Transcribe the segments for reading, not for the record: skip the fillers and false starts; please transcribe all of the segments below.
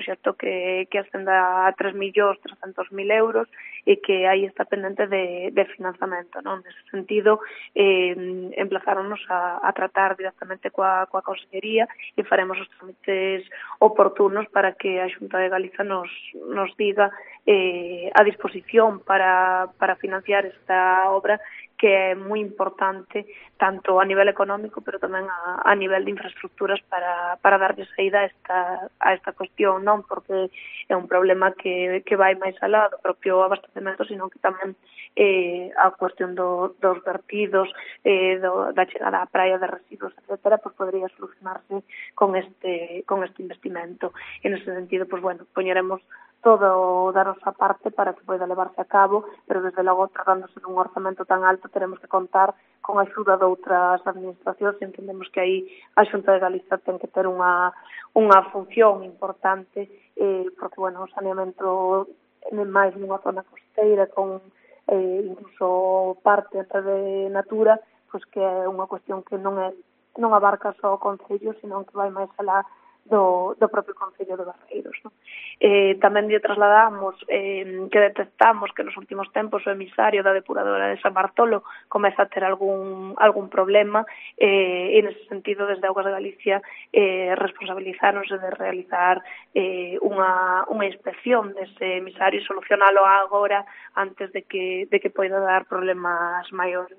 proxecto que ascenda a 3.300.000 euros e que aí está pendente de financiamento, non? Nese sentido, emplazáronos a tratar directamente coa Consellería e faremos os trámites oportunos para que a Xunta de Galiza nos diga a disposición para financiar esta obra, que é moi importante tanto a nivel económico pero tamén a nivel de infraestructuras para darlle saída a esta cuestión, non? Porque é un problema que vai máis alá do propio abastecemento, sino que tamén a cuestión dos vertidos, da chegada á praia de residuos, etcétera, pues podría solucionarse con este investimento. E nese sentido, pues bueno, poñeremos todo da nosa parte para que poida levarse a cabo, pero desde logo tratándose dun orzamento tan alto teremos que contar con a axuda de outras administracións e entendemos que aí a Xunta de Galiza ten que ter unha función importante, porque, bueno, o saneamento máis nunha zona costeira con incluso parte de natura, pois que é unha cuestión que non abarca só o Concello, sino que vai máis alá do propio Concello de Barreiros, non? Tamén lle trasladamos que detectamos que nos últimos tempos o emisario da depuradora de San Bartolo comeza a ter algún problema, e nese sentido desde Augas de Galicia responsabilizáronse de realizar unha inspección dese emisario e solucionalo agora antes de que poida dar problemas maiores.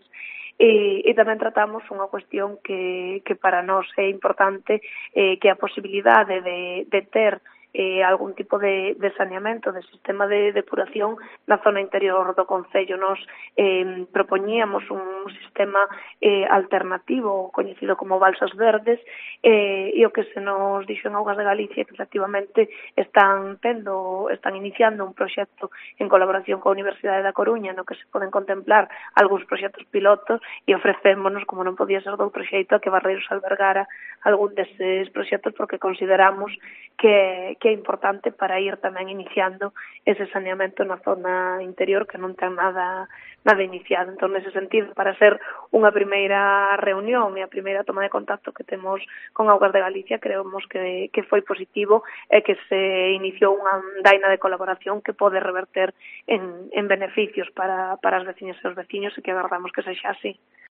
E tamén tratamos unha cuestión que para nós é importante, que é a posibilidade de ter algún tipo de saneamento, de sistema de depuración na zona interior do Concello. Nos propoñíamos un sistema alternativo, coñecido como balsas verdes, e o que se nos dixo en Augas de Galicia que efectivamente están iniciando un proxecto en colaboración coa Universidade da Coruña no que se poden contemplar algúns proxectos pilotos e ofrecémonos, como non podía ser de outro xeito, a que Barreiros albergara algún deses proxectos porque consideramos que é importante para ir tamén iniciando ese saneamento na zona interior que non ten nada iniciado. Entón, nese sentido, para ser unha primeira reunión e a primeira toma de contacto que temos con Augas de Galicia, creemos que foi positivo e que se iniciou unha andaina de colaboración que pode reverter en beneficios para as veciñas e os veciños e que agardamos que sexa así.